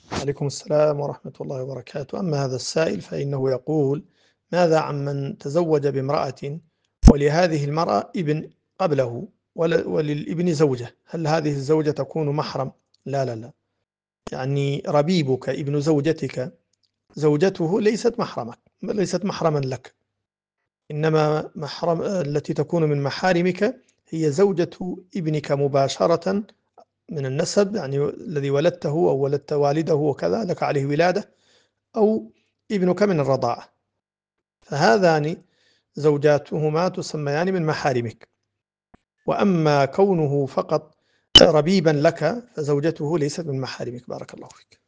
عليكم السلام ورحمة الله وبركاته. أما هذا السائل فإنه يقول: ماذا عمن تزوج بامرأة ولهذه المرأة ابن قبله وللابن زوجة، هل هذه الزوجة تكون محرم؟ لا لا لا، يعني ربيبك ابن زوجتك زوجته ليست محرمك، ليست محرما لك، إنما محرم التي تكون من محارمك هي زوجة ابنك مباشرة من النسب، يعني الذي ولدته أو ولدت والده وكذا لك عليه ولادة، أو ابنك من الرضاعة، فهذان زوجاتهما تسميان من محارمك. وأما كونه فقط ربيبا لك فزوجته ليست من محارمك. بارك الله فيك.